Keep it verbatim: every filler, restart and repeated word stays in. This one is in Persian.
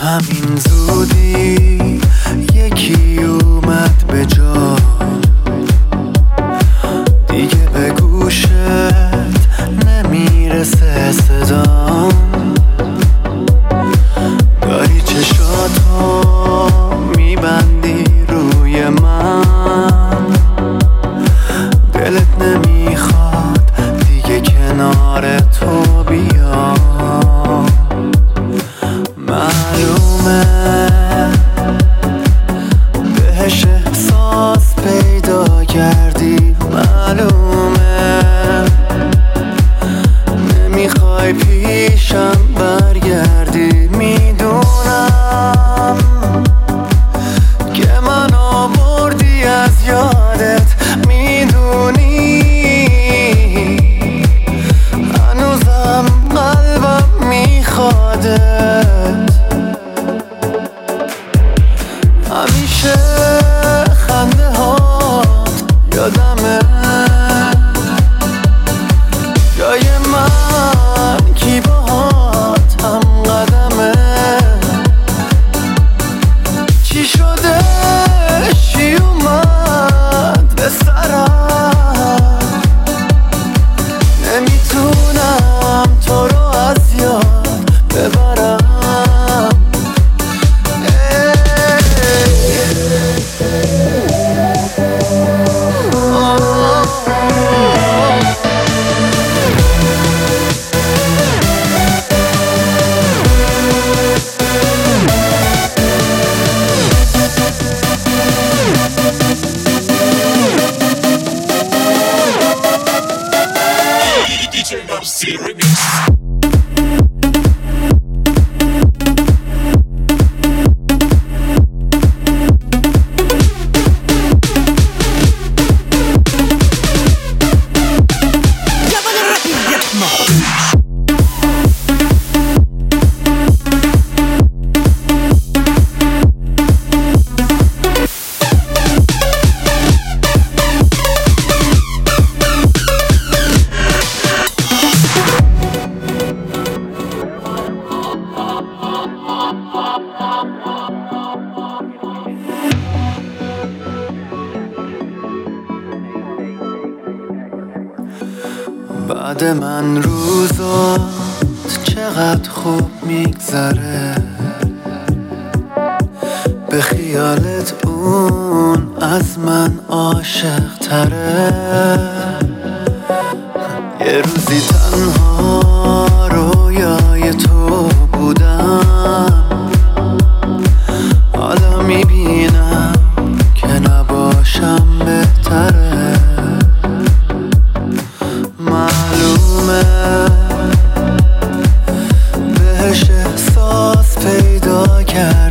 همین زودی یکی اومد به جا، دیگه به گوشت نمیرسه صدام. داری چشاتو میبندی روی من، دلت نمیخواد دیگه کنار تو بیام. معلومه بهش احساس پیدا کردی، معلومه نمیخوای پیشم برگردی. میدونم که من آوردی از یادت، میدونی هنوزم قلبم میخوادت. همیشه خنده هات یادمه، جای من کی باهات هم قدمه. چی شده چی اومد به سرم، نمیتونم تو رو از یاد ببرم. بعد من روزات چقدر خوب میگذره، به خیالت اون از من عاشق تره. یه روزی تنها رویای تو بودم، حالا میبینم که نباشم بهتره. معلومه بهش احساس پیدا کرد